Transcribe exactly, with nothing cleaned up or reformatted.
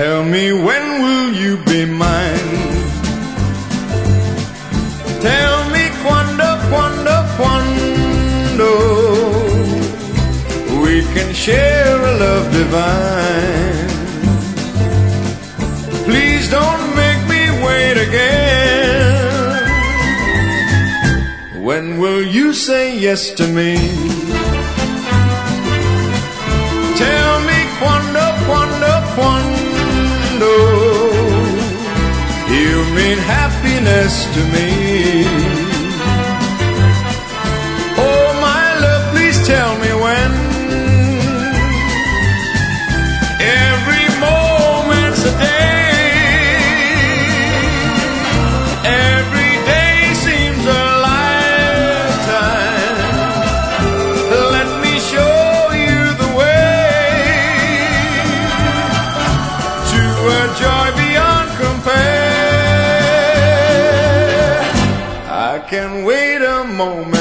Tell me, when will you be mine? Tell me, quando, quando, quando we can share a love divine. Please don't make me wait again. When will you say yes to me? Tell me, quando, quando, quando you mean happiness to me. Oh, my love, please tell me when. Every moment's a day. Every day seems a lifetime. Let me show you the way to a joy beyond compare. I can wait a moment.